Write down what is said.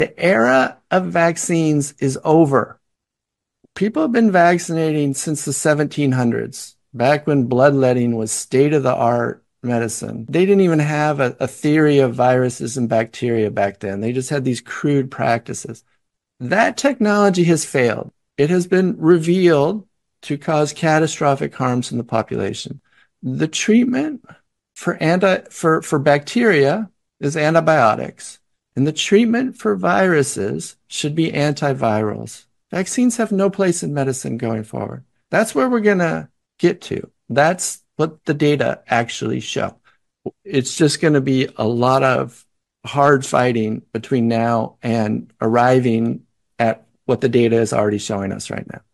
The era of vaccines is over. People have been vaccinating since the 1700s, back when bloodletting was state of the art medicine. They didn't even have a theory of viruses and bacteria back then. They just had these crude practices. That technology has failed. It has been revealed to cause catastrophic harms in the population. The treatment for bacteria is antibiotics, and the treatment for viruses should be antivirals. Vaccines have no place in medicine going forward. That's where we're going to get to. That's what the data actually show. It's just going to be a lot of hard fighting between now and arriving at what the data is already showing us right now.